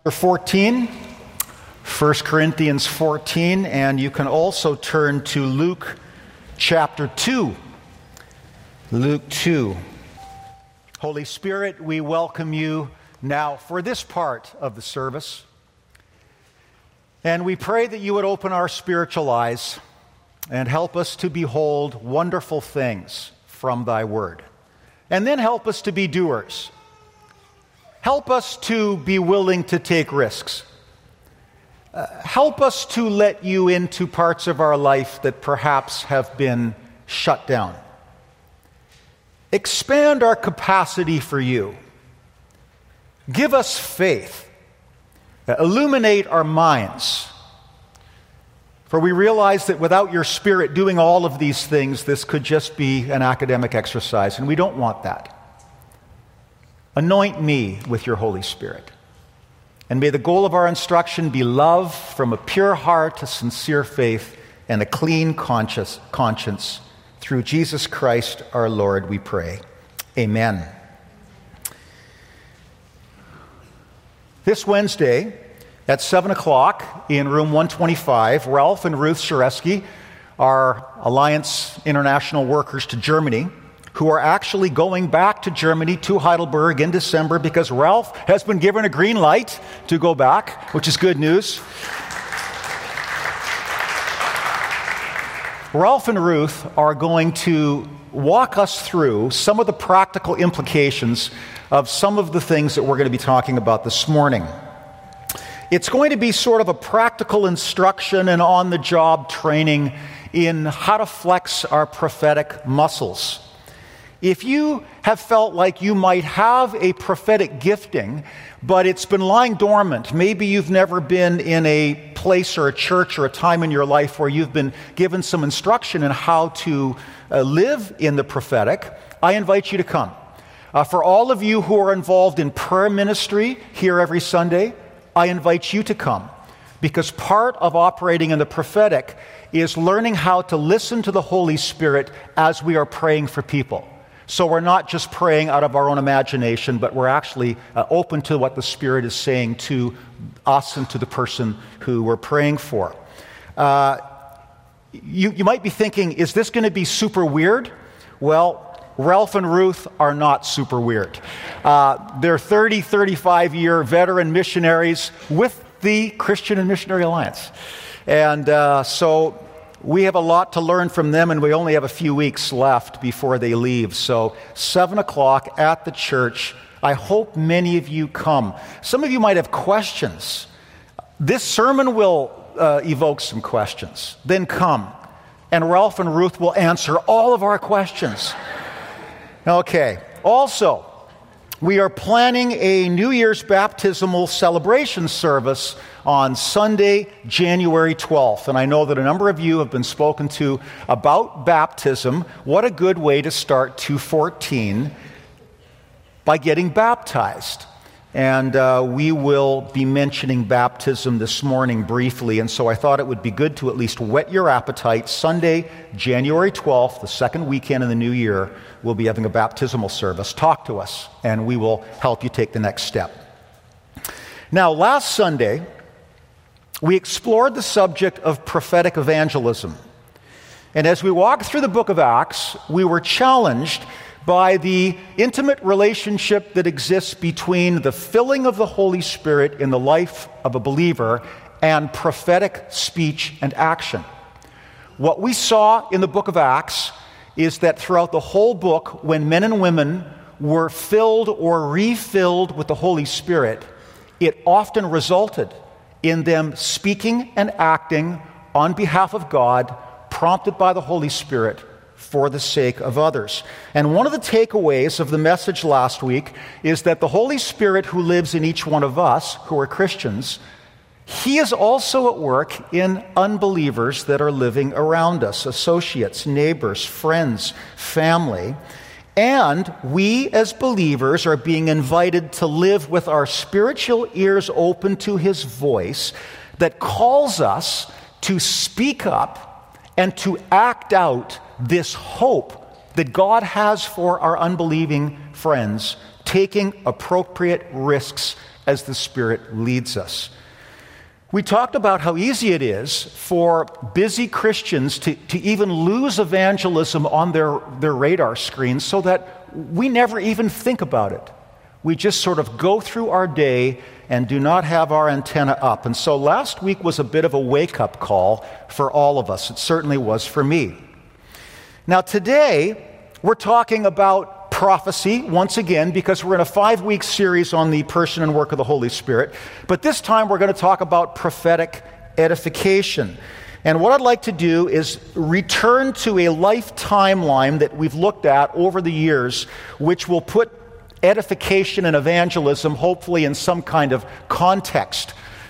14, 1 Corinthians 14, and you can also turn to Luke chapter 2. Luke 2. Holy Spirit, we welcome you now for this part of the service. And we pray that you would open our spiritual eyes and help us to behold wonderful things from thy word. And then help us to be doers. Help us to be willing to take risks. Help us to let you into parts of our life that perhaps have been shut down. Expand our capacity for you. Give us faith. Illuminate our minds. For we realize that without your Spirit doing all of these things, this could just be an academic exercise, and we don't want that. Anoint me with your Holy Spirit. And may the goal of our instruction be love from a pure heart, a sincere faith, and a clean conscience. Through Jesus Christ our Lord, we pray. Amen. This Wednesday at 7 o'clock in room 125, Ralph and Ruth Sharesky, our Alliance International workers to Germany, who are actually going back to Germany, to Heidelberg in December, because Ralph has been given a green light to go back, which is good news. Ralph and Ruth are going to walk us through some of the practical implications of some of the things that we're going to be talking about this morning. It's going to be sort of a practical instruction and on-the-job training in how to flex our prophetic muscles. If you have felt like you might have a prophetic gifting, but it's been lying dormant, maybe you've never been in a place or a church or a time in your life where you've been given some instruction in how to live in the prophetic, I invite you to come. For all of you who are involved in prayer ministry here every Sunday, I invite you to come, because part of operating in the prophetic is learning how to listen to the Holy Spirit as we are praying for people. So we're not just praying out of our own imagination, but we're actually open to what the Spirit is saying to us and to the person who we're praying for. You might be thinking, is this going to be super weird? Well, Ralph and Ruth are not super weird. They're 30, 35-year veteran missionaries with the Christian and Missionary Alliance. And so we have a lot to learn from them, and we only have a few weeks left before they leave. So 7 o'clock at the church. I hope many of you come. Some of you might have questions. This sermon will evoke some questions. Then come, and Ralph and Ruth will answer all of our questions. Okay. Also, we are planning a New Year's baptismal celebration service on Sunday, January 12th. And I know that a number of you have been spoken to about baptism. What a good way to start 2014 by getting baptized. And we will be mentioning baptism this morning briefly. And so I thought it would be good to at least whet your appetite. Sunday, January 12th, the second weekend in the new year, we'll be having a baptismal service. Talk to us, and we will help you take the next step. Now, last Sunday, we explored the subject of prophetic evangelism. And as we walked through the book of Acts, we were challenged by the intimate relationship that exists between the filling of the Holy Spirit in the life of a believer and prophetic speech and action. What we saw in the book of Acts is that throughout the whole book, when men and women were filled or refilled with the Holy Spirit, it often resulted in them speaking and acting on behalf of God, prompted by the Holy Spirit for the sake of others. And one of the takeaways of the message last week is that the Holy Spirit who lives in each one of us who are Christians, He is also at work in unbelievers that are living around us, associates, neighbors, friends, family. And we as believers are being invited to live with our spiritual ears open to His voice that calls us to speak up and to act out this hope that God has for our unbelieving friends, taking appropriate risks as the Spirit leads us. We talked about how easy it is for busy Christians to even lose evangelism on their radar screen so that we never even think about it. We just sort of go through our day and do not have our antenna up. And so last week was a bit of a wake-up call for all of us. It certainly was for me. Now today, we're talking about prophecy once again because we're in a 5-week series on the person and work of the Holy Spirit. But this time we're going to talk about prophetic edification. And what I'd like to do is return to a life timeline that we've looked at over the years, which will put edification and evangelism hopefully in some kind of context.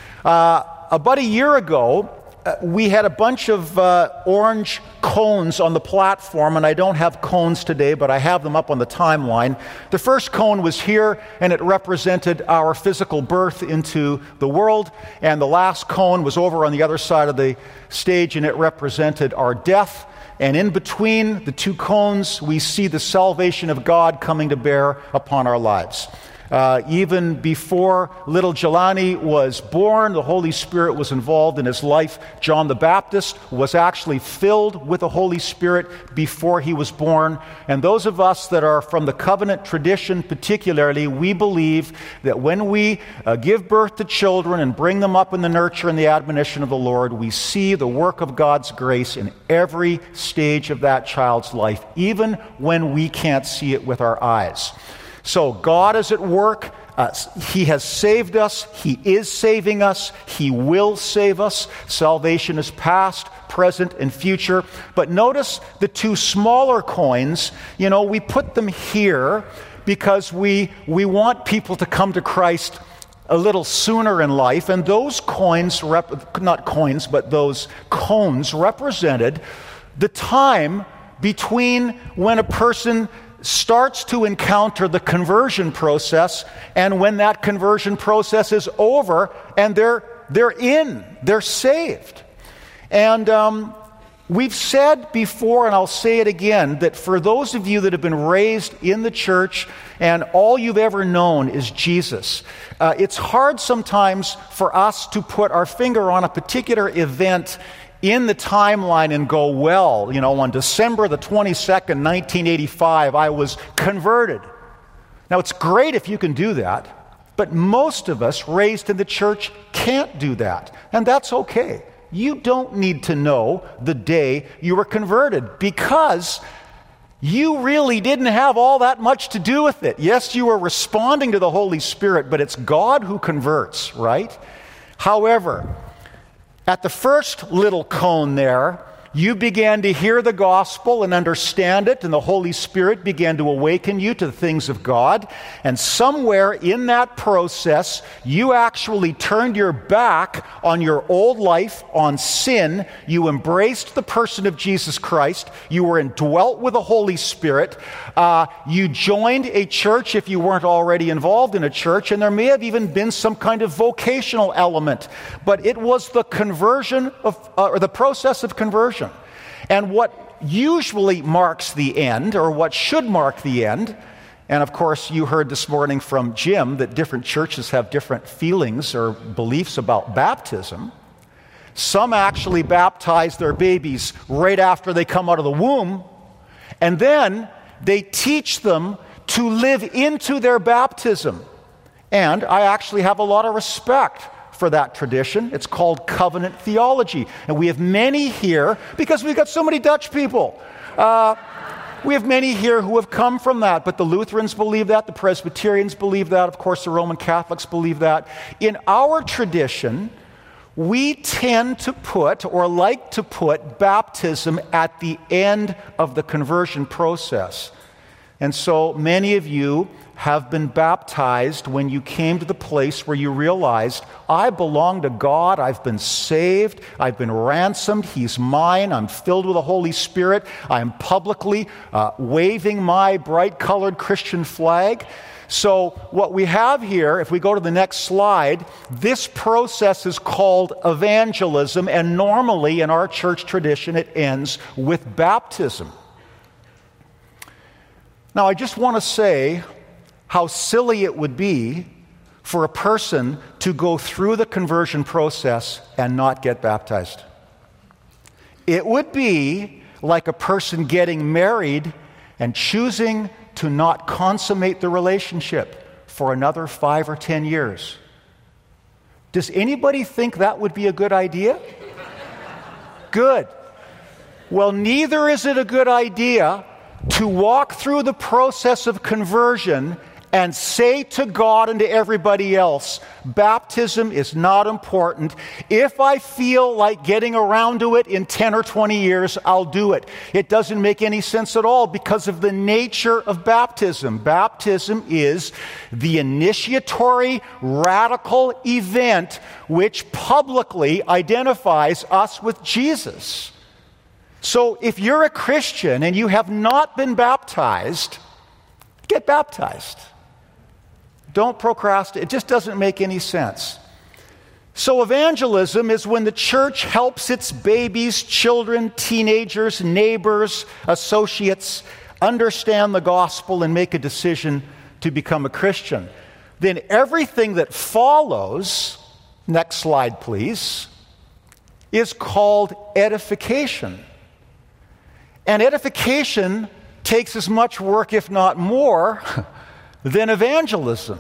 About a year ago, we had a bunch of orange cones on the platform, and I don't have cones today, but I have them up on the timeline. The first cone was here, and it represented our physical birth into the world, and the last cone was over on the other side of the stage, and it represented our death. And in between the two cones, we see the salvation of God coming to bear upon our lives. Even before little Jelani was born, the Holy Spirit was involved in his life. John the Baptist was actually filled with the Holy Spirit before he was born. And those of us that are from the covenant tradition particularly, we believe that when we give birth to children and bring them up in the nurture and the admonition of the Lord, we see the work of God's grace in every stage of that child's life, even when we can't see it with our eyes. So God is at work. He has saved us. He is saving us. He will save us. Salvation is past, present, and future. But notice the two smaller coins. You know, we put them here because we want people to come to Christ a little sooner in life. And those coins, those cones represented the time between when a person starts to encounter the conversion process and when that conversion process is over and they're saved. And we've said before, and I'll say it again, that for those of you that have been raised in the church and all you've ever known is Jesus, it's hard sometimes for us to put our finger on a particular event in the timeline and go, well, you know, on December the 22nd, 1985, I was converted. Now, it's great if you can do that, but most of us raised in the church can't do that, and that's okay. You don't need to know the day you were converted because you really didn't have all that much to do with it. Yes, you were responding to the Holy Spirit, but it's God who converts, right? However, at the first little cone there, you began to hear the gospel and understand it, and the Holy Spirit began to awaken you to the things of God. And somewhere in that process, you actually turned your back on your old life, on sin. You embraced the person of Jesus Christ. You were indwelt with the Holy Spirit. You joined a church if you weren't already involved in a church, and there may have even been some kind of vocational element. But it was the conversion or the process of conversion. And what usually marks the end, or what should mark the end, and of course you heard this morning from Jim that different churches have different feelings or beliefs about baptism. Some actually baptize their babies right after they come out of the womb, and then they teach them to live into their baptism. And I actually have a lot of respect for that tradition. It's called covenant theology. And we have many here, because we've got so many Dutch people. We have many here who have come from that, but the Lutherans believe that, the Presbyterians believe that, of course the Roman Catholics believe that. In our tradition, we tend to put, or like to put, baptism at the end of the conversion process. And so many of you have been baptized when you came to the place where you realized, I belong to God, I've been saved, I've been ransomed, He's mine, I'm filled with the Holy Spirit, I'm publicly waving my bright-colored Christian flag. So what we have here, if we go to the next slide, this process is called evangelism, and normally in our church tradition it ends with baptism. Now I just want to say how silly it would be for a person to go through the conversion process and not get baptized. It would be like a person getting married and choosing to not consummate the relationship for another 5 or 10 years. Does anybody think that would be a good idea? Good. Well, neither is it a good idea to walk through the process of conversion and say to God and to everybody else, baptism is not important. If I feel like getting around to it in 10 or 20 years, I'll do it. It doesn't make any sense at all because of the nature of baptism. Baptism is the initiatory, radical event which publicly identifies us with Jesus. So if you're a Christian and you have not been baptized, get baptized. Don't procrastinate. It just doesn't make any sense. So evangelism is when the church helps its babies, children, teenagers, neighbors, associates understand the gospel and make a decision to become a Christian. Then everything that follows, next slide please, is called edification. And edification takes as much work, if not more, than evangelism.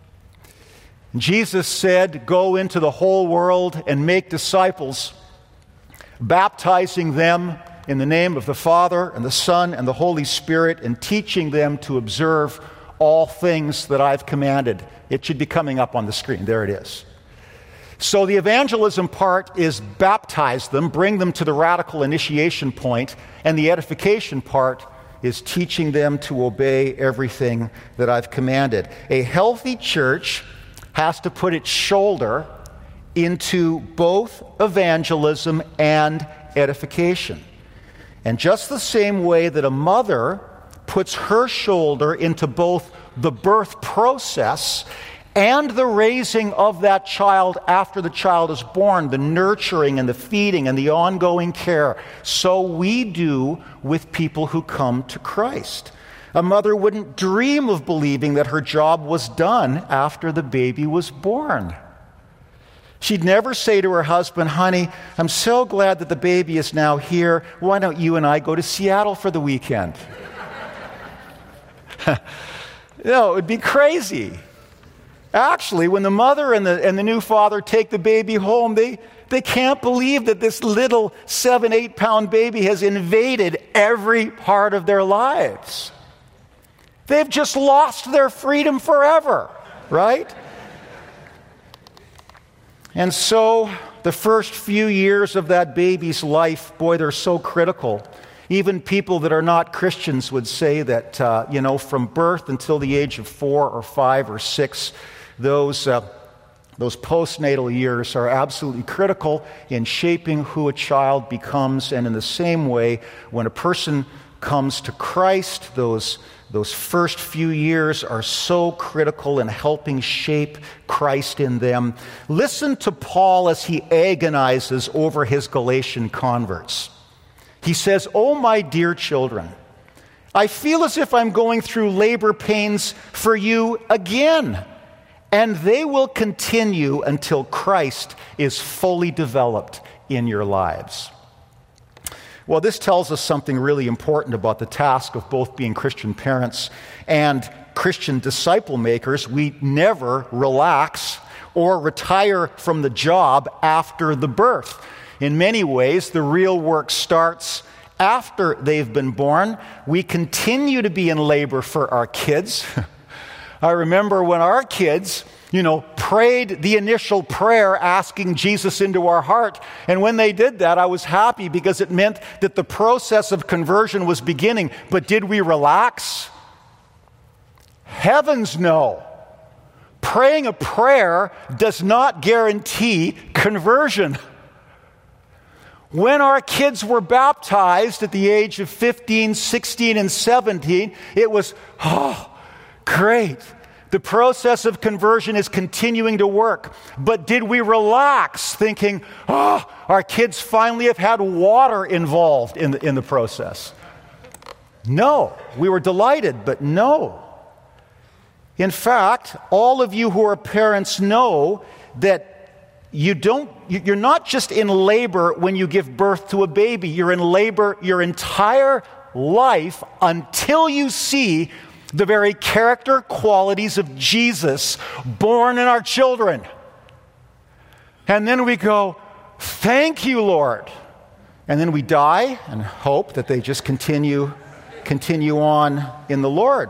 Jesus said, "Go into the whole world and make disciples, baptizing them in the name of the Father and the Son and the Holy Spirit, and teaching them to observe all things that I've commanded." It should be coming up on the screen. There it is. So the evangelism part is baptize them, bring them to the radical initiation point, and the edification part is teaching them to obey everything that I've commanded. A healthy church has to put its shoulder into both evangelism and edification. And just the same way that a mother puts her shoulder into both the birth process and the raising of that child after the child is born, the nurturing and the feeding and the ongoing care, so we do with people who come to Christ. A mother wouldn't dream of believing that her job was done after the baby was born. She'd never say to her husband, "Honey, I'm so glad that the baby is now here. Why don't you and I go to Seattle for the weekend?" No, it would be crazy. Actually, when the mother and the new father take the baby home, they can't believe that this little 7-8 pound baby has invaded every part of their lives. They've just lost their freedom forever, right? And so the first few years of that baby's life, boy, they're so critical. Even people that are not Christians would say that, from birth until the age of 4 or 5 or 6, those postnatal years are absolutely critical in shaping who a child becomes. And in the same way, when a person comes to Christ, those first few years are so critical in helping shape Christ in them. Listen to Paul as he agonizes over his Galatian converts. He says, "Oh, my dear children, I feel as if I'm going through labor pains for you again. And they will continue until Christ is fully developed in your lives." Well, this tells us something really important about the task of both being Christian parents and Christian disciple makers. We never relax or retire from the job after the birth. In many ways, the real work starts after they've been born. We continue to be in labor for our kids. I remember when our kids, prayed the initial prayer asking Jesus into our heart. And when they did that, I was happy because it meant that the process of conversion was beginning. But did we relax? Heavens no. Praying a prayer does not guarantee conversion. When our kids were baptized at the age of 15, 16, and 17, it was, great. The process of conversion is continuing to work. But did we relax thinking, our kids finally have had water involved in the process? No. We were delighted, but no. In fact, all of you who are parents know that you're not just in labor when you give birth to a baby. You're in labor your entire life until you see the very character qualities of Jesus born in our children. And then we go, thank you, Lord. And then we die and hope that they just continue on in the Lord.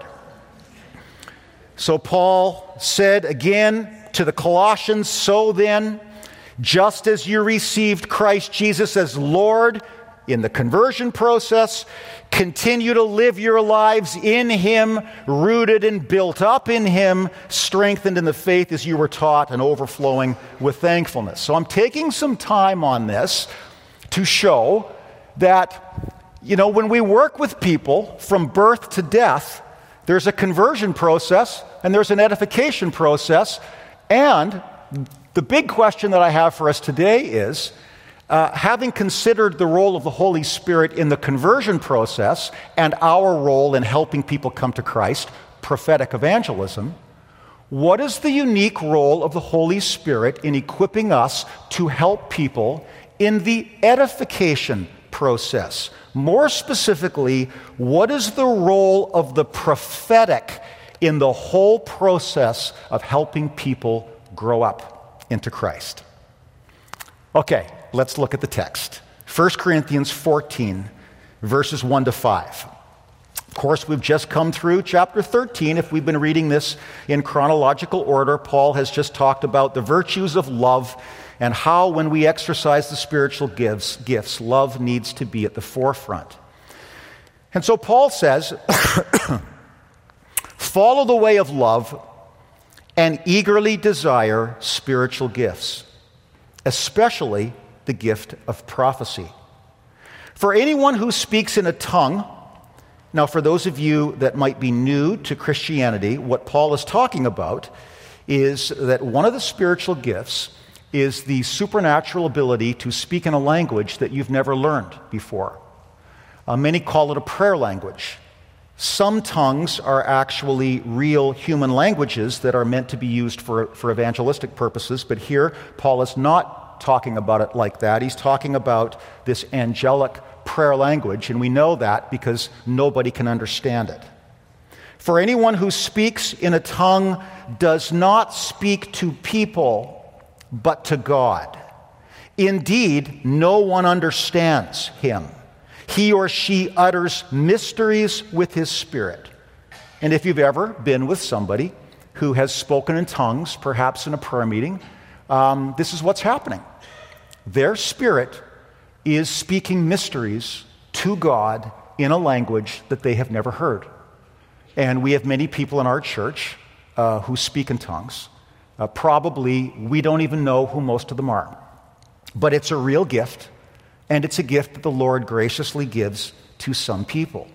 So Paul said again to the Colossians, so then, just as you received Christ Jesus as Lord in the conversion process, continue to live your lives in Him, rooted and built up in Him, strengthened in the faith as you were taught, and overflowing with thankfulness. So I'm taking some time on this to show that, when we work with people from birth to death, there's a conversion process and there's an edification process. And the big question that I have for us today is, having considered the role of the Holy Spirit in the conversion process and our role in helping people come to Christ, prophetic evangelism, what is the unique role of the Holy Spirit in equipping us to help people in the edification process? More specifically, what is the role of the prophetic in the whole process of helping people grow up into Christ? Okay, let's look at the text. 1 Corinthians 14, verses 1 to 5. Of course, we've just come through chapter 13. If we've been reading this in chronological order, Paul has just talked about the virtues of love and how, when we exercise the spiritual gifts, love needs to be at the forefront. And so Paul says, follow the way of love and eagerly desire spiritual gifts, especially the gift of prophecy. For anyone who speaks in a tongue, now for those of you that might be new to Christianity, what Paul is talking about is that one of the spiritual gifts is the supernatural ability to speak in a language that you've never learned before. Many call it a prayer language. Some tongues are actually real human languages that are meant to be used for evangelistic purposes, but here Paul is not talking about it like that. He's talking about this angelic prayer language, and we know that because nobody can understand it. For anyone who speaks in a tongue does not speak to people, but to God. Indeed, no one understands him. He or she utters mysteries with his spirit. And if you've ever been with somebody who has spoken in tongues, perhaps in a prayer meeting, this is what's happening. Their spirit is speaking mysteries to God in a language that they have never heard. And we have many people in our church who speak in tongues. Probably we don't even know who most of them are. But it's a real gift, and it's a gift that the Lord graciously gives to some people.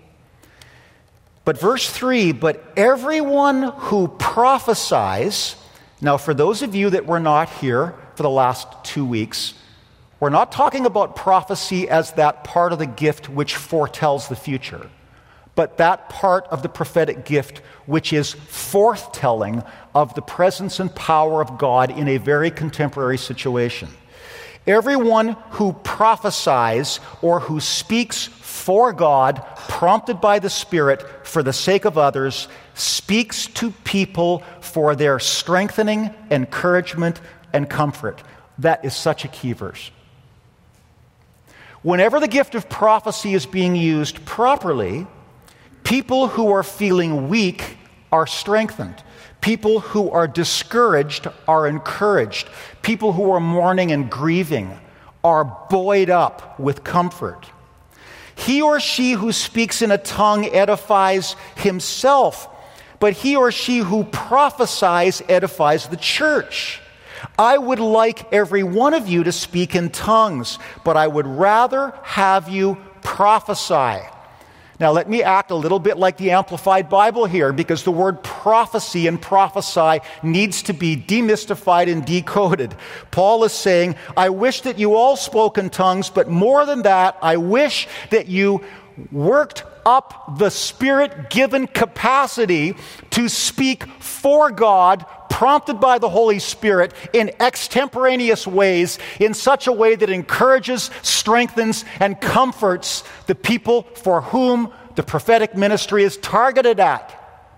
But verse 3, but everyone who prophesies, now for those of you that were not here for the last 2 weeks, we're not talking about prophecy as that part of the gift which foretells the future, but that part of the prophetic gift which is forthtelling of the presence and power of God in a very contemporary situation. Everyone who prophesies or who speaks for God, prompted by the Spirit for the sake of others, speaks to people for their strengthening, encouragement, and comfort. That is such a key verse. Whenever the gift of prophecy is being used properly, people who are feeling weak are strengthened. People who are discouraged are encouraged. People who are mourning and grieving are buoyed up with comfort. He or she who speaks in a tongue edifies himself, but he or she who prophesies edifies the church. I would like every one of you to speak in tongues, but I would rather have you prophesy. Now, let me act a little bit like the Amplified Bible here, because the word prophecy and prophesy needs to be demystified and decoded. Paul is saying, I wish that you all spoke in tongues, but more than that, I wish that you worked up the Spirit-given capacity to speak for God, prompted by the Holy Spirit in extemporaneous ways, in such a way that encourages, strengthens, and comforts the people for whom the prophetic ministry is targeted at.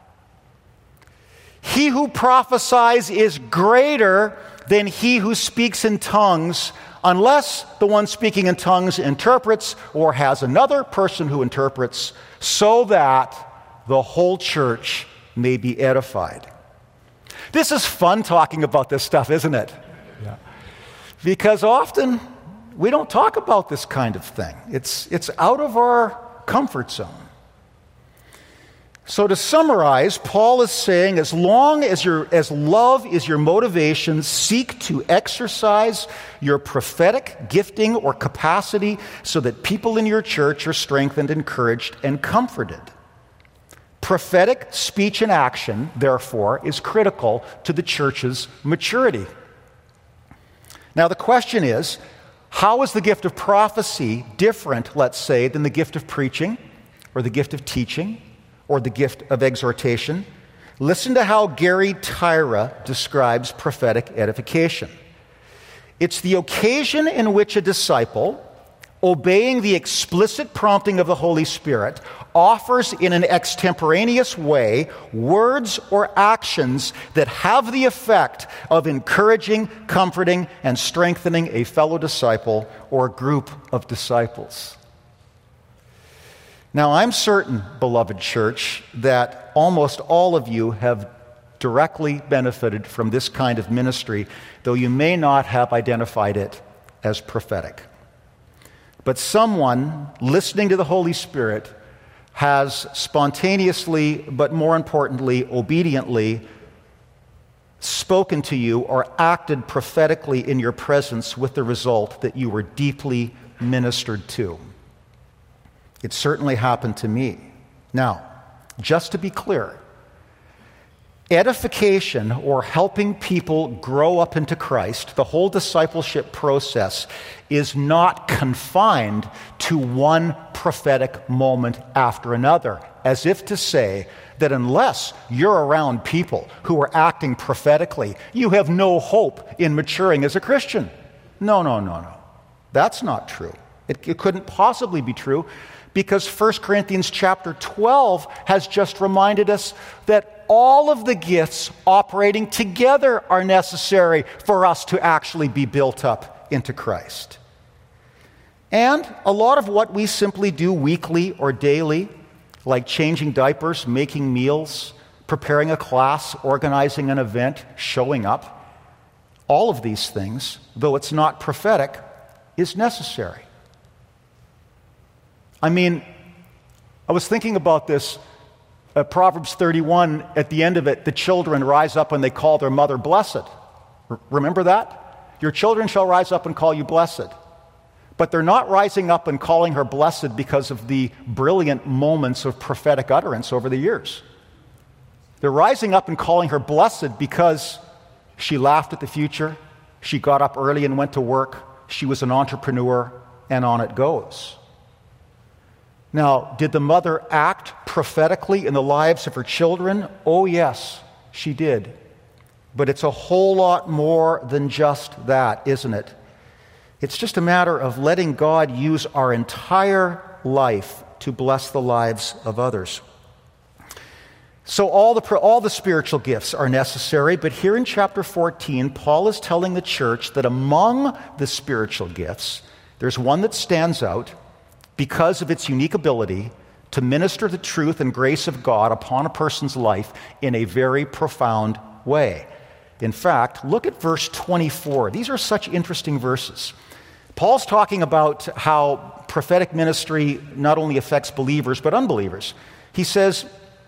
He who prophesies is greater than he who speaks in tongues, unless the one speaking in tongues interprets or has another person who interprets, so that the whole church may be edified. This is fun talking about this stuff, isn't it? Yeah. Because often we don't talk about this kind of thing. It's out of our comfort zone. So to summarize, Paul is saying, as long as love is your motivation, seek to exercise your prophetic gifting or capacity so that people in your church are strengthened, encouraged, and comforted. Prophetic speech and action, therefore, is critical to the church's maturity. Now the question is, how is the gift of prophecy different, let's say, than the gift of preaching or the gift of teaching or the gift of exhortation? Listen to how Gary Tyra describes prophetic edification. It's the occasion in which a disciple, obeying the explicit prompting of the Holy Spirit, offers in an extemporaneous way words or actions that have the effect of encouraging, comforting, and strengthening a fellow disciple or group of disciples. Now, I'm certain, beloved church, that almost all of you have directly benefited from this kind of ministry, though you may not have identified it as prophetic. But someone listening to the Holy Spirit has spontaneously, but more importantly, obediently spoken to you or acted prophetically in your presence, with the result that you were deeply ministered to. It certainly happened to me. Now, just to be clear, edification, or helping people grow up into Christ, the whole discipleship process, is not confined to one prophetic moment after another, as if to say that unless you're around people who are acting prophetically, you have no hope in maturing as a Christian. No. That's not true. It couldn't possibly be true, because 1 Corinthians chapter 12 has just reminded us that all of the gifts operating together are necessary for us to actually be built up into Christ. And a lot of what we simply do weekly or daily, like changing diapers, making meals, preparing a class, organizing an event, showing up, all of these things, though it's not prophetic, is necessary. I mean, I was thinking about this. Proverbs 31, at the end of it, the children rise up and they call their mother blessed. Remember that? Your children shall rise up and call you blessed. But they're not rising up and calling her blessed because of the brilliant moments of prophetic utterance over the years. They're rising up and calling her blessed because she laughed at the future, she got up early and went to work, she was an entrepreneur, and on it goes. Now, did the mother act prophetically in the lives of her children? Oh, yes, she did. But it's a whole lot more than just that, isn't it? It's just a matter of letting God use our entire life to bless the lives of others. So all the spiritual gifts are necessary, but here in chapter 14, Paul is telling the church that among the spiritual gifts, there's one that stands out because of its unique ability to minister the truth and grace of God upon a person's life in a very profound way. In fact, look at verse 24. These are such interesting verses. Paul's talking about how prophetic ministry not only affects believers but unbelievers. He says,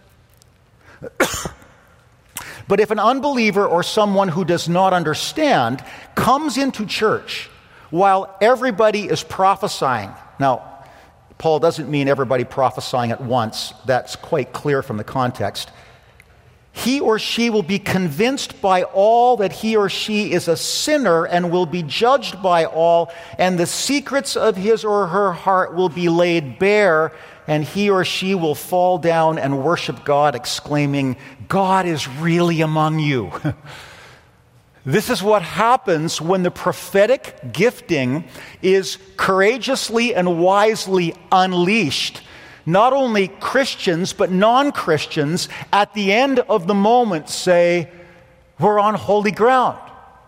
but if an unbeliever or someone who does not understand comes into church while everybody is prophesying. Now, Paul doesn't mean everybody prophesying at once. That's quite clear from the context. He or she will be convinced by all that he or she is a sinner and will be judged by all, and the secrets of his or her heart will be laid bare and he or she will fall down and worship God, exclaiming, "God is really among you." This is what happens when the prophetic gifting is courageously and wisely unleashed. Not only Christians, but non-Christians at the end of the moment say, "We're on holy ground.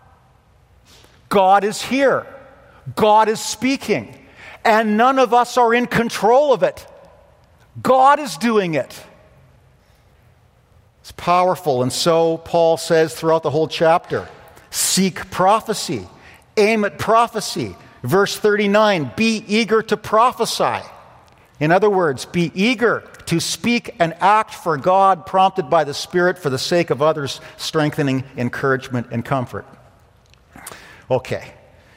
God is here. God is speaking. And none of us are in control of it. God is doing it." It's powerful. And so Paul says throughout the whole chapter, seek prophecy. Aim at prophecy. Verse 39, be eager to prophesy. In other words, be eager to speak and act for God, prompted by the Spirit for the sake of others, strengthening encouragement and comfort. Okay.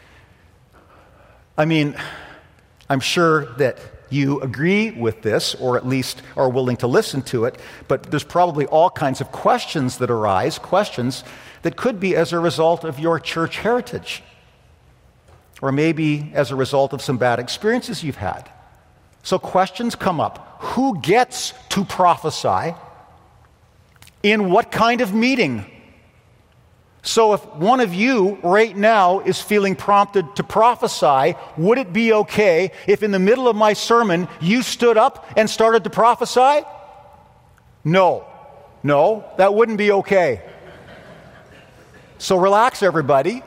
I mean, I'm sure that you agree with this, or at least are willing to listen to it, but there's probably all kinds of questions that arise, questions that could be as a result of your church heritage, or maybe as a result of some bad experiences you've had. So questions come up. Who gets to prophesy? In what kind of meeting? So if one of you right now is feeling prompted to prophesy, would it be okay if in the middle of my sermon you stood up and started to prophesy? No, that wouldn't be okay. So relax, everybody.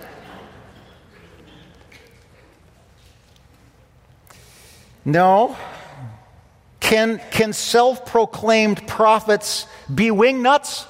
No. Can self-proclaimed prophets be wingnuts?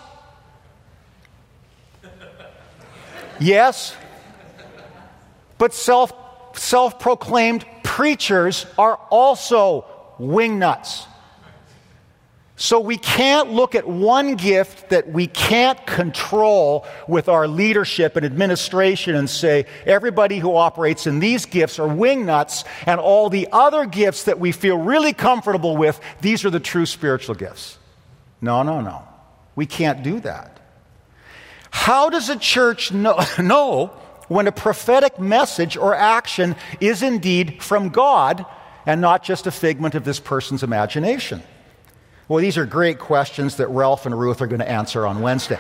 Yes. But self-proclaimed preachers are also wingnuts. So we can't look at one gift that we can't control with our leadership and administration and say everybody who operates in these gifts are wingnuts, and all the other gifts that we feel really comfortable with, these are the true spiritual gifts. No. We can't do that. How does a church know when a prophetic message or action is indeed from God and not just a figment of this person's imagination? Well, these are great questions that Ralph and Ruth are going to answer on Wednesday.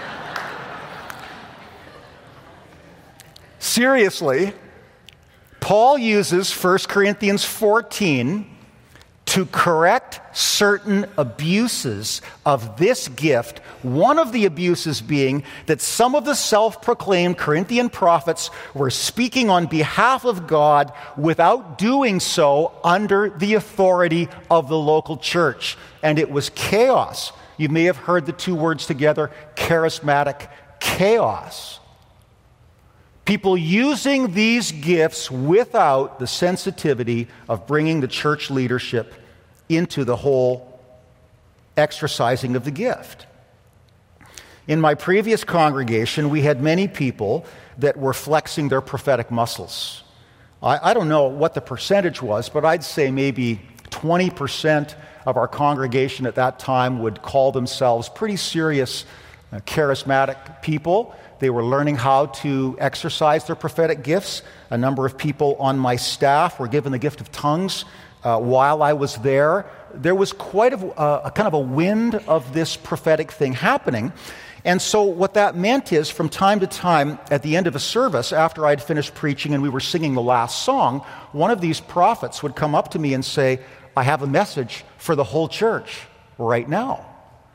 Seriously, Paul uses 1 Corinthians 14 to correct certain abuses of this gift, one of the abuses being that some of the self-proclaimed Corinthian prophets were speaking on behalf of God without doing so under the authority of the local church. And it was chaos. You may have heard the two words together, charismatic chaos. People using these gifts without the sensitivity of bringing the church leadership into the whole exercising of the gift. In my previous congregation, we had many people that were flexing their prophetic muscles. I don't know what the percentage was, but I'd say maybe 20% of our congregation at that time would call themselves pretty serious, charismatic people. They were learning how to exercise their prophetic gifts. A number of people on my staff were given the gift of tongues while I was there. There was quite a kind of a wind of this prophetic thing happening. And so what that meant is, from time to time, at the end of a service, after I'd finished preaching and we were singing the last song, one of these prophets would come up to me and say, "I have a message for the whole church right now."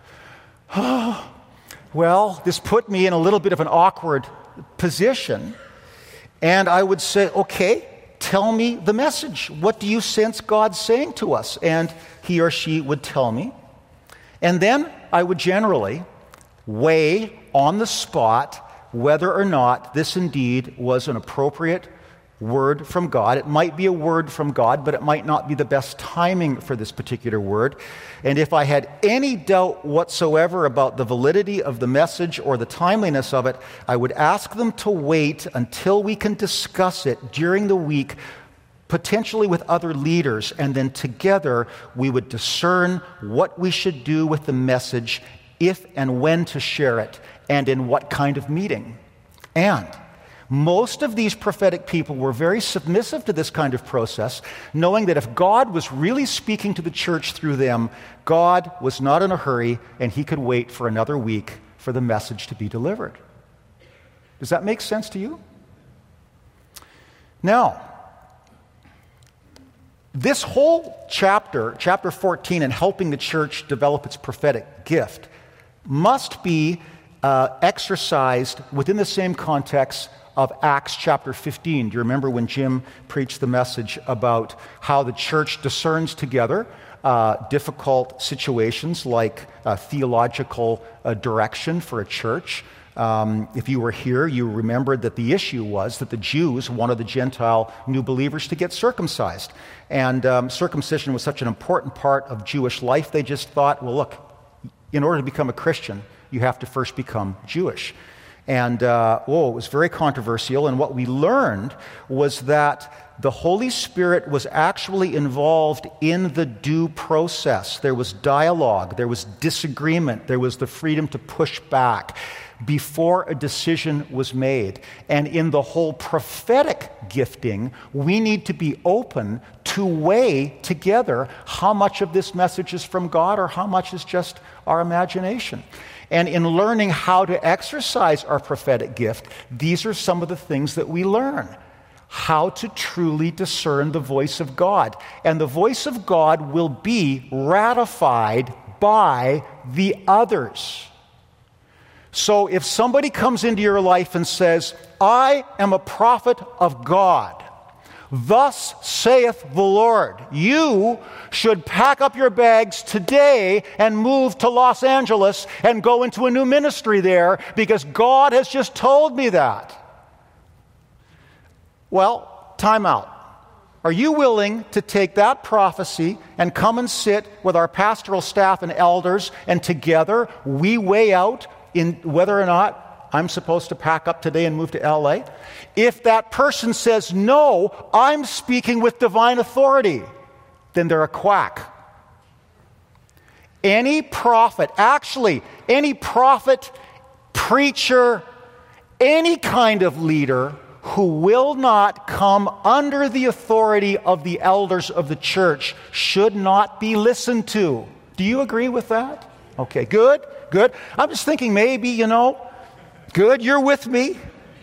Well, this put me in a little bit of an awkward position. And I would say, "Okay, tell me the message. What do you sense God's saying to us?" And he or she would tell me. And then I would generally weigh on the spot whether or not this indeed was an appropriate word from God. It might be a word from God, but it might not be the best timing for this particular word. And if I had any doubt whatsoever about the validity of the message or the timeliness of it, I would ask them to wait until we can discuss it during the week, potentially with other leaders, and then together we would discern what we should do with the message, if and when to share it, and in what kind of meeting. And Most of these prophetic people were very submissive to this kind of process, knowing that if God was really speaking to the church through them, God was not in a hurry and he could wait for another week for the message to be delivered. Does that make sense to you? Now, this whole chapter 14, in helping the church develop its prophetic gift, must be exercised within the same context of Acts chapter 15. Do you remember when Jim preached the message about how the church discerns together difficult situations like theological direction for a church? If you were here, you remembered that the issue was that the Jews wanted the Gentile new believers to get circumcised. And circumcision was such an important part of Jewish life, they just thought, well, look, in order to become a Christian, you have to first become Jewish. And, it was very controversial. And what we learned was that the Holy Spirit was actually involved in the due process. There was dialogue, there was disagreement, there was the freedom to push back before a decision was made. And in the whole prophetic gifting, we need to be open to weigh together how much of this message is from God or how much is just our imagination. And in learning how to exercise our prophetic gift, these are some of the things that we learn. How to truly discern the voice of God. And the voice of God will be ratified by the others. So if somebody comes into your life and says, I am a prophet of God, thus saith the Lord, you should pack up your bags today and move to Los Angeles and go into a new ministry there because God has just told me that. Well, time out. Are you willing to take that prophecy and come and sit with our pastoral staff and elders, and together we weigh out in whether or not I'm supposed to pack up today and move to LA? If that person says, no, I'm speaking with divine authority, then they're a quack. Any prophet, preacher, any kind of leader who will not come under the authority of the elders of the church should not be listened to. Do you agree with that? Okay, good. I'm just thinking maybe, good, you're with me.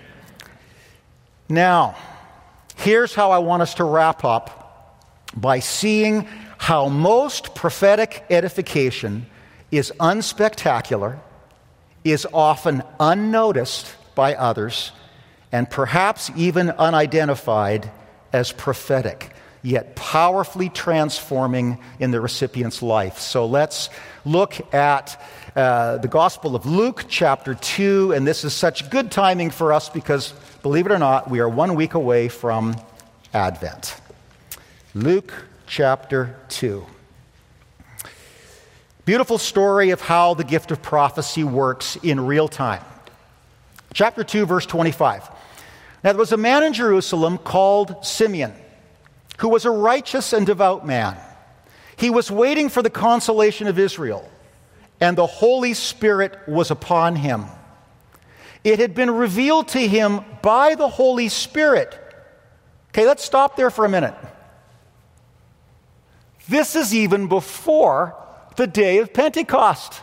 Now, here's how I want us to wrap up by seeing how most prophetic edification is unspectacular, is often unnoticed by others, and perhaps even unidentified as prophetic, yet powerfully transforming in the recipient's life. So let's look at the Gospel of Luke, chapter 2, and this is such good timing for us because, believe it or not, we are 1 week away from Advent. Luke, chapter 2. Beautiful story of how the gift of prophecy works in real time. Chapter 2, verse 25. Now there was a man in Jerusalem called Simeon, who was a righteous and devout man. He was waiting for the consolation of Israel, and the Holy Spirit was upon him. It had been revealed to him by the Holy Spirit. Okay, let's stop there for a minute. This is even before the day of Pentecost.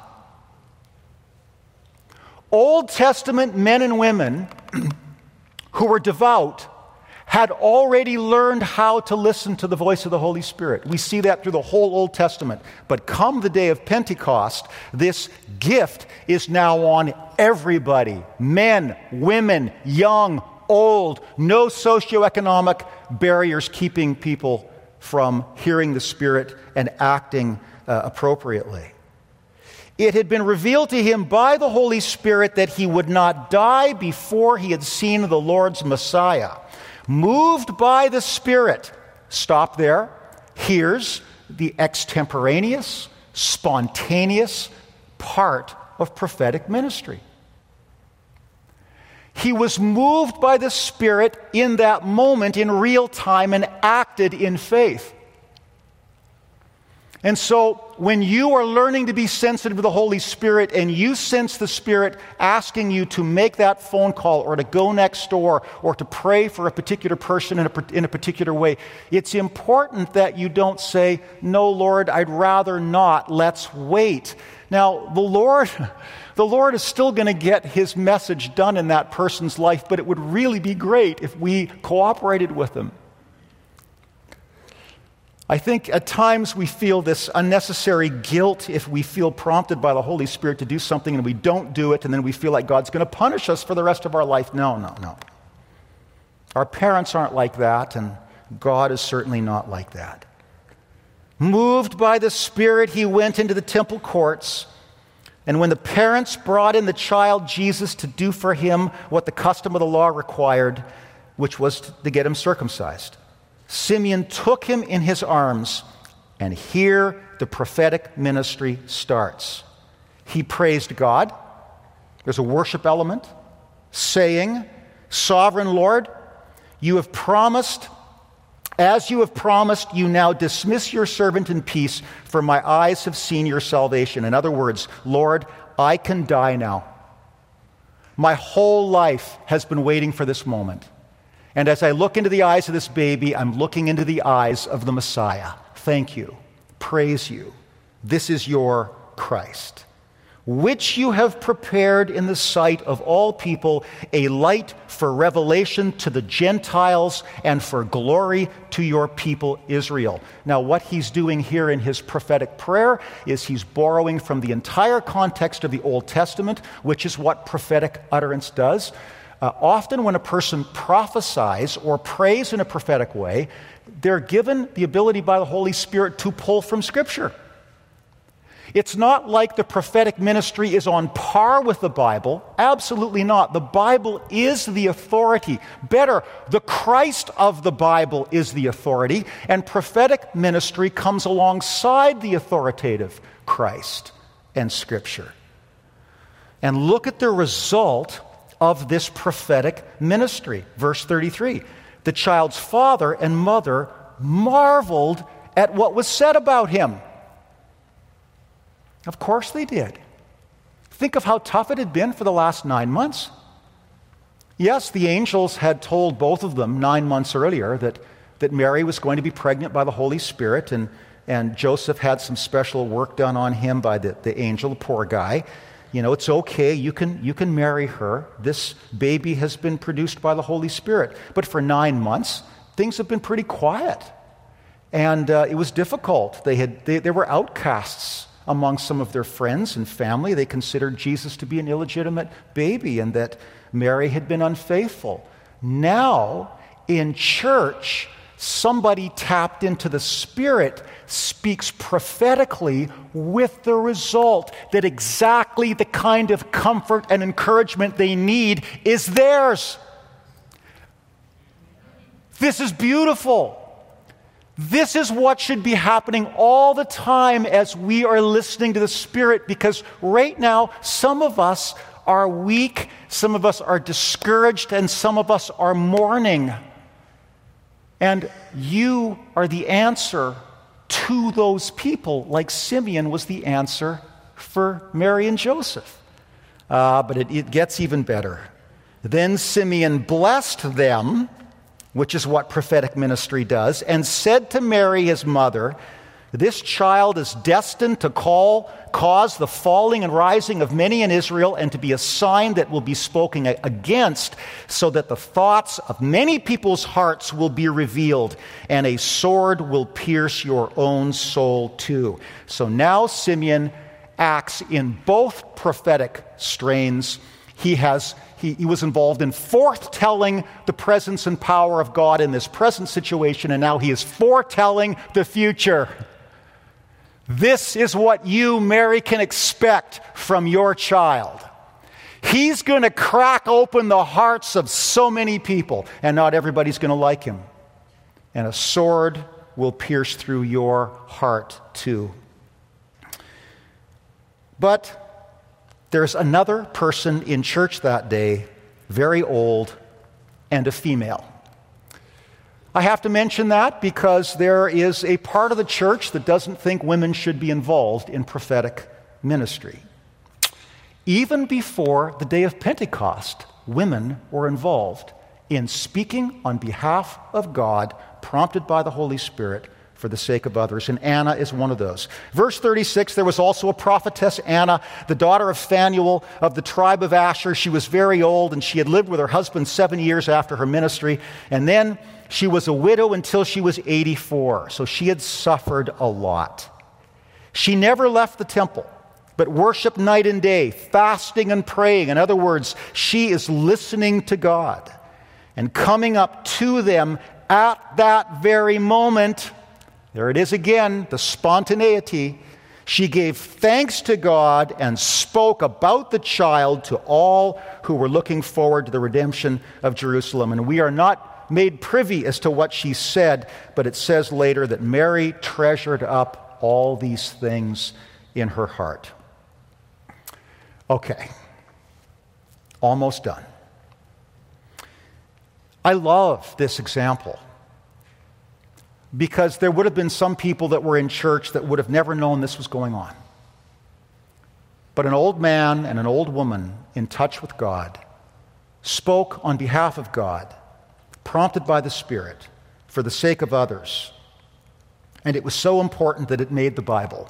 Old Testament men and women who were devout had already learned how to listen to the voice of the Holy Spirit. We see that through the whole Old Testament. But come the day of Pentecost, this gift is now on everybody. Men, women, young, old, no socioeconomic barriers keeping people from hearing the Spirit and acting appropriately. It had been revealed to him by the Holy Spirit that he would not die before he had seen the Lord's Messiah. Moved by the Spirit, stop there. Here's the extemporaneous, spontaneous part of prophetic ministry. He was moved by the Spirit in that moment in real time and acted in faith. And so when you are learning to be sensitive to the Holy Spirit and you sense the Spirit asking you to make that phone call or to go next door or to pray for a particular person in a particular way, it's important that you don't say, "No, Lord, I'd rather not. Let's wait." Now, the Lord is still going to get his message done in that person's life, but it would really be great if we cooperated with him. I think at times we feel this unnecessary guilt if we feel prompted by the Holy Spirit to do something and we don't do it, and then we feel like God's going to punish us for the rest of our life. No. Our parents aren't like that, and God is certainly not like that. Moved by the Spirit, he went into the temple courts, and when the parents brought in the child Jesus to do for him what the custom of the law required, which was to get him circumcised, Simeon took him in his arms, and here the prophetic ministry starts. He praised God. There's a worship element, saying, "Sovereign Lord, you have promised, as you have promised, you now dismiss your servant in peace, for my eyes have seen your salvation." In other words, Lord, I can die now. My whole life has been waiting for this moment. And as I look into the eyes of this baby, I'm looking into the eyes of the Messiah. Thank you. Praise you. This is your Christ, which you have prepared in the sight of all people, a light for revelation to the Gentiles and for glory to your people Israel. Now, what he's doing here in his prophetic prayer is he's borrowing from the entire context of the Old Testament, which is what prophetic utterance does. Often when a person prophesies or prays in a prophetic way, they're given the ability by the Holy Spirit to pull from Scripture. It's not like the prophetic ministry is on par with the Bible. Absolutely not. The Bible is the authority. Better, the Christ of the Bible is the authority, and prophetic ministry comes alongside the authoritative Christ and Scripture. And look at the result of this prophetic ministry. Verse 33, the child's father and mother marveled at what was said about him. Of course they did. Think of how tough it had been for the last 9 months. Yes, the angels had told both of them 9 months earlier that Mary was going to be pregnant by the Holy Spirit, and Joseph had some special work done on him by the angel, the poor guy. You know, it's okay, you can marry her. This baby has been produced by the Holy Spirit. But for 9 months, things have been pretty quiet. And it was difficult. They were outcasts among some of their friends and family. They considered Jesus to be an illegitimate baby and that Mary had been unfaithful. Now, in church, somebody tapped into the Spirit speaks prophetically with the result that exactly the kind of comfort and encouragement they need is theirs. This is beautiful. This is what should be happening all the time as we are listening to the Spirit, because right now some of us are weak, some of us are discouraged, and some of us are mourning. And you are the answer to those people, like Simeon was the answer for Mary and Joseph. But it gets even better. Then Simeon blessed them, which is what prophetic ministry does, and said to Mary, his mother, "This child is destined to cause the falling and rising of many in Israel, and to be a sign that will be spoken against, so that the thoughts of many people's hearts will be revealed, and a sword will pierce your own soul too." So now Simeon acts in both prophetic strains. He was involved in foretelling the presence and power of God in this present situation, and now he is foretelling the future. This is what you, Mary, can expect from your child. He's going to crack open the hearts of so many people, and not everybody's going to like him. And a sword will pierce through your heart too. But there's another person in church that day, very old, and a female. I have to mention that because there is a part of the church that doesn't think women should be involved in prophetic ministry. Even before the day of Pentecost, women were involved in speaking on behalf of God, prompted by the Holy Spirit for the sake of others, and Anna is one of those. Verse 36, there was also a prophetess, Anna, the daughter of Phanuel of the tribe of Asher. She was very old, and she had lived with her husband 7 years after her ministry, and then she was a widow until she was 84, so she had suffered a lot. She never left the temple, but worshiped night and day, fasting and praying. In other words, she is listening to God and coming up to them at that very moment. There it is again, the spontaneity. She gave thanks to God and spoke about the child to all who were looking forward to the redemption of Jerusalem. And we are not made privy as to what she said, but it says later that Mary treasured up all these things in her heart. Okay, almost done. I love this example because there would have been some people that were in church that would have never known this was going on. But an old man and an old woman in touch with God spoke on behalf of God, prompted by the Spirit, for the sake of others. And it was so important that it made the Bible.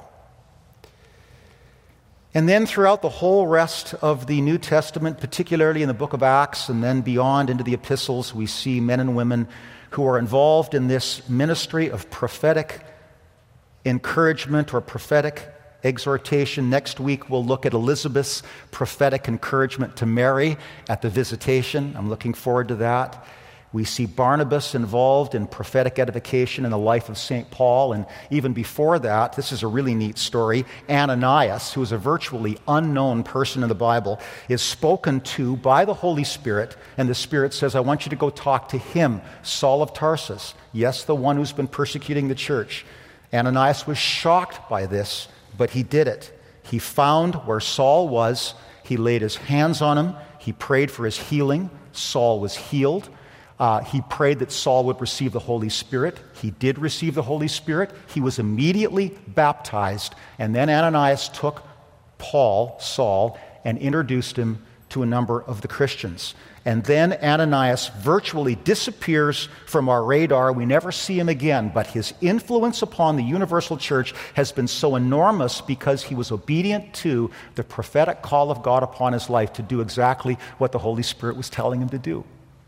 And then throughout the whole rest of the New Testament, particularly in the book of Acts and then beyond into the epistles, we see men and women who are involved in this ministry of prophetic encouragement or prophetic exhortation. Next week, we'll look at Elizabeth's prophetic encouragement to Mary at the visitation. I'm looking forward to that. We see Barnabas involved in prophetic edification in the life of St. Paul. And even before that, this is a really neat story, Ananias, who is a virtually unknown person in the Bible, is spoken to by the Holy Spirit. And the Spirit says, I want you to go talk to him, Saul of Tarsus. Yes, the one who's been persecuting the church. Ananias was shocked by this, but he did it. He found where Saul was. He laid his hands on him. He prayed for his healing. Saul was healed. He prayed that Saul would receive the Holy Spirit. He did receive the Holy Spirit. He was immediately baptized. And then Ananias took Saul, and introduced him to a number of the Christians. And then Ananias virtually disappears from our radar. We never see him again. But his influence upon the universal church has been so enormous because he was obedient to the prophetic call of God upon his life to do exactly what the Holy Spirit was telling him to do.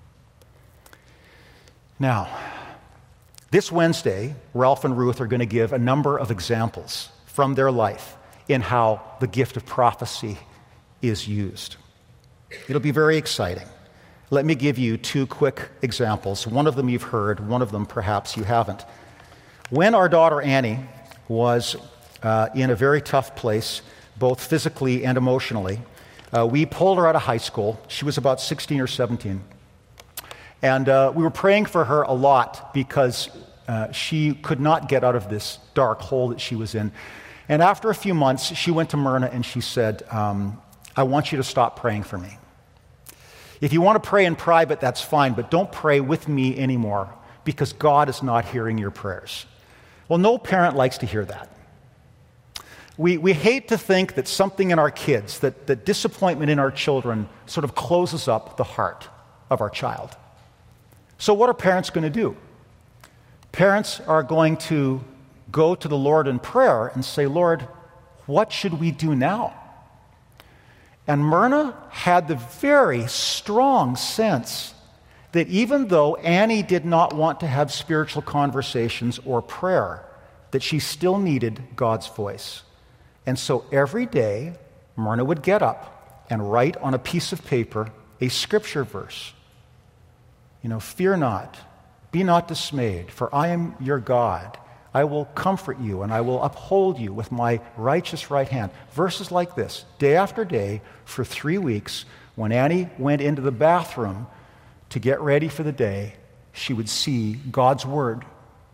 Now, this Wednesday, Ralph and Ruth are going to give a number of examples from their life in how the gift of prophecy is used. It'll be very exciting. Let me give you two quick examples. One of them you've heard, one of them perhaps you haven't. When our daughter Annie was in a very tough place, both physically and emotionally, we pulled her out of high school. She was about 16 or 17. And we were praying for her a lot because she could not get out of this dark hole that she was in. And after a few months, she went to Myrna and she said, I want you to stop praying for me. If you want to pray in private, that's fine, but don't pray with me anymore because God is not hearing your prayers. Well, no parent likes to hear that. We hate to think that something in our kids, that disappointment in our children sort of closes up the heart of our child. So what are parents going to do? Parents are going to go to the Lord in prayer and say, Lord, what should we do now? And Myrna had the very strong sense that even though Annie did not want to have spiritual conversations or prayer, that she still needed God's voice. And so every day, Myrna would get up and write on a piece of paper a scripture verse. Fear not, be not dismayed, for I am your God. I will comfort you and I will uphold you with my righteous right hand. Verses like this, day after day, for 3 weeks, when Annie went into the bathroom to get ready for the day, she would see God's word.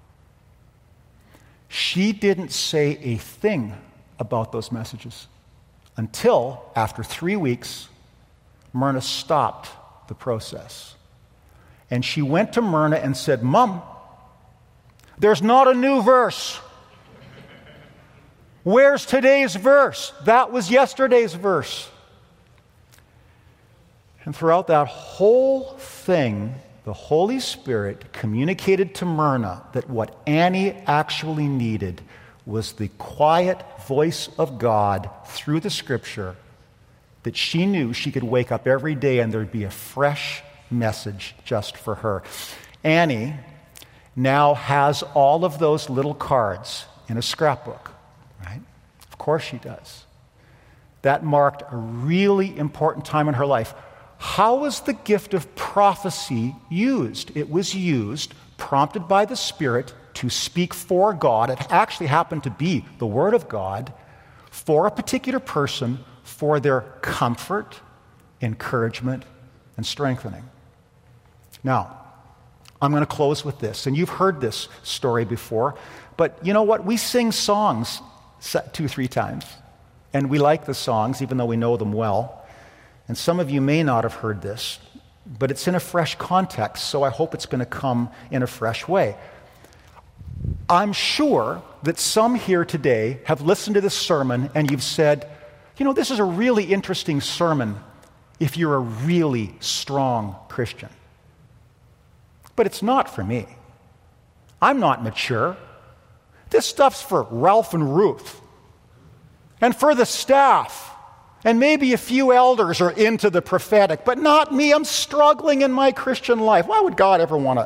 She didn't say a thing about those messages until, after 3 weeks, Myrna stopped the process. And she went to Myrna and said, "Mom, there's not a new verse. Where's today's verse? That was yesterday's verse." And throughout that whole thing, the Holy Spirit communicated to Myrna that what Annie actually needed was the quiet voice of God through the Scripture, that she knew she could wake up every day and there'd be a fresh message just for her. Annie now has all of those little cards in a scrapbook, right? Of course she does. That marked a really important time in her life. How was the gift of prophecy used? It was used, prompted by the Spirit, to speak for God. It actually happened to be the Word of God for a particular person, for their comfort, encouragement, and strengthening. Now, I'm going to close with this, and you've heard this story before, but you know what? We sing songs 2-3 times, and we like the songs, even though we know them well. And some of you may not have heard this, but it's in a fresh context, so I hope it's going to come in a fresh way. I'm sure that some here today have listened to this sermon and you've said, you know, this is a really interesting sermon if you're a really strong Christian. But it's not for me. I'm not mature. This stuff's for Ralph and Ruth and for the staff. And maybe a few elders are into the prophetic, but not me. I'm struggling in my Christian life. Why would God ever want to?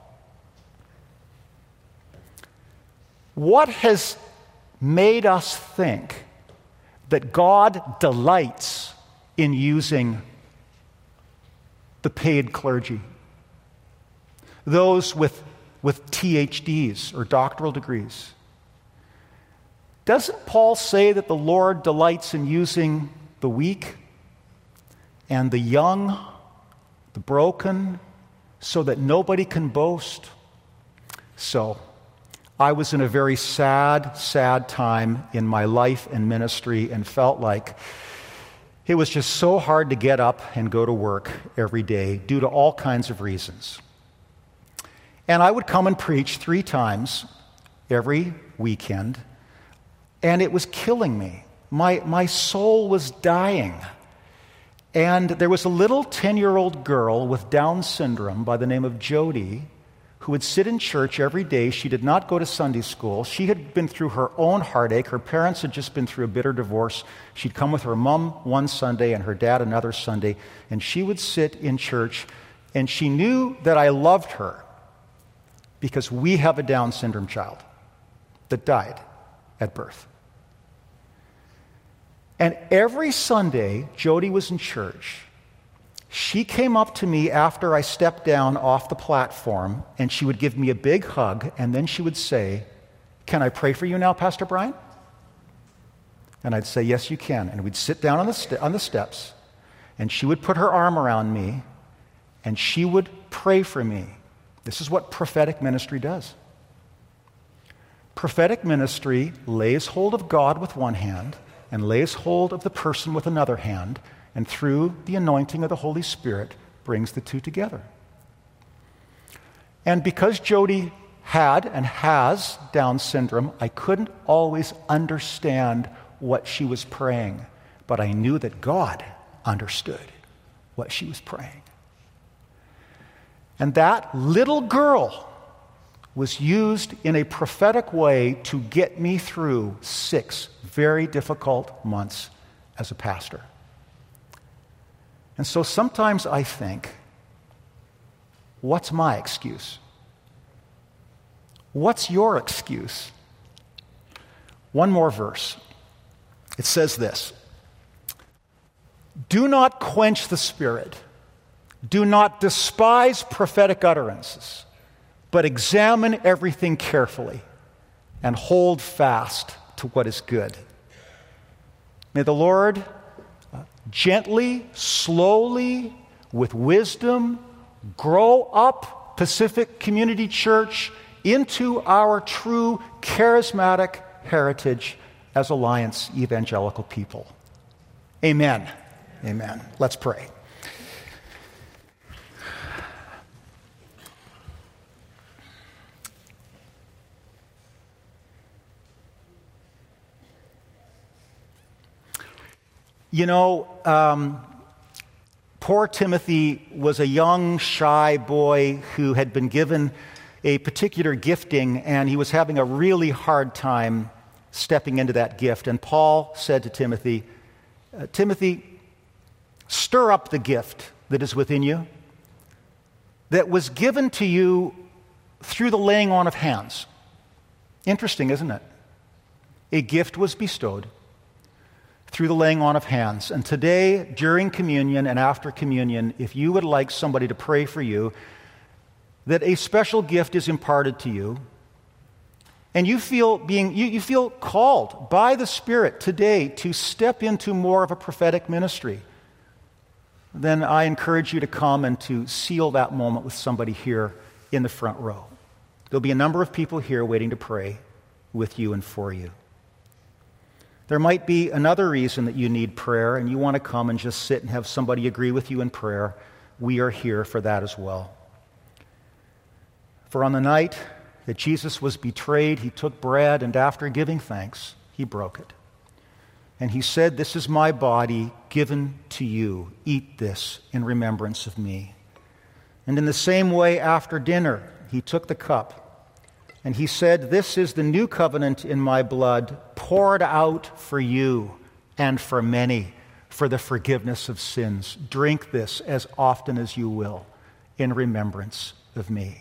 What has made us think that God delights in using the paid clergy? Those with THDs or doctoral degrees. Doesn't Paul say that the Lord delights in using the weak and the young, the broken, so that nobody can boast? So, I was in a very sad time in my life and ministry and felt like it was just so hard to get up and go to work every day due to all kinds of reasons. And I would come and preach 3 times every weekend, and it was killing me. My soul was dying. And there was a little 10-year-old girl with Down syndrome by the name of Jody who would sit in church every day. She did not go to Sunday school. She had been through her own heartache. Her parents had just been through a bitter divorce. She'd come with her mom one Sunday and her dad another Sunday, and she would sit in church, and she knew that I loved her because we have a Down syndrome child that died at birth. And every Sunday, Jody was in church. She came up to me after I stepped down off the platform, and she would give me a big hug, and then she would say, "Can I pray for you now, Pastor Brian?" And I'd say, "Yes, you can." And we'd sit down on the steps, and she would put her arm around me, and she would pray for me. This is what prophetic ministry does. Prophetic ministry lays hold of God with one hand and lays hold of the person with another hand, and through the anointing of the Holy Spirit brings the two together. And because Jody had and has Down syndrome, I couldn't always understand what she was praying, but I knew that God understood what she was praying. And that little girl was used in a prophetic way to get me through 6 very difficult months as a pastor. And so sometimes I think, what's my excuse? What's your excuse? One more verse. It says this: "Do not quench the Spirit. Do not despise prophetic utterances, but examine everything carefully and hold fast to what is good." May the Lord gently, slowly, with wisdom, grow up Pacific Community Church into our true charismatic heritage as Alliance Evangelical people. Amen. Amen. Let's pray. You know, poor Timothy was a young, shy boy who had been given a particular gifting, and he was having a really hard time stepping into that gift. And Paul said to Timothy, Timothy, stir up the gift that is within you, that was given to you through the laying on of hands. Interesting, isn't it? A gift was bestowed through the laying on of hands. And today, during communion and after communion, if you would like somebody to pray for you, that a special gift is imparted to you, and you feel called by the Spirit today to step into more of a prophetic ministry, then I encourage you to come and to seal that moment with somebody here in the front row. There'll be a number of people here waiting to pray with you and for you. There might be another reason that you need prayer and you want to come and just sit and have somebody agree with you in prayer. We are here for that as well. For on the night that Jesus was betrayed, he took bread, and after giving thanks, he broke it. And he said, "This is my body given to you. Eat this in remembrance of me." And in the same way, after dinner, he took the cup, and he said, "This is the new covenant in my blood, poured out for you and for many for the forgiveness of sins. Drink this as often as you will in remembrance of me."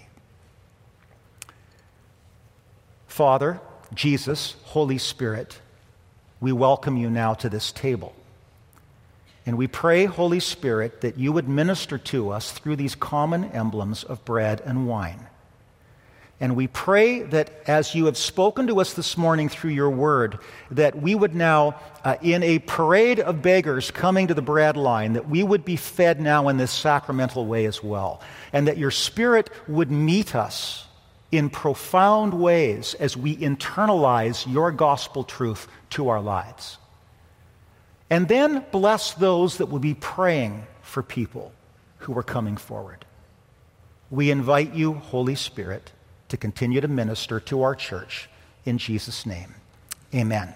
Father, Jesus, Holy Spirit, we welcome you now to this table. And we pray, Holy Spirit, that you would minister to us through these common emblems of bread and wine. And we pray that as you have spoken to us this morning through your word, that we would now, in a parade of beggars coming to the bread line, that we would be fed now in this sacramental way as well. And that your Spirit would meet us in profound ways as we internalize your gospel truth to our lives. And then bless those that will be praying for people who are coming forward. We invite you, Holy Spirit, to continue to minister to our church. In Jesus' name, amen.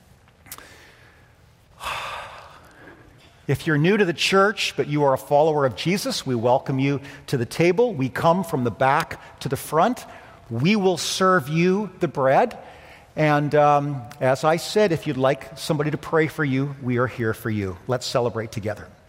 If you're new to the church, but you are a follower of Jesus, we welcome you to the table. We come from the back to the front. We will serve you the bread. And as I said, if you'd like somebody to pray for you, we are here for you. Let's celebrate together.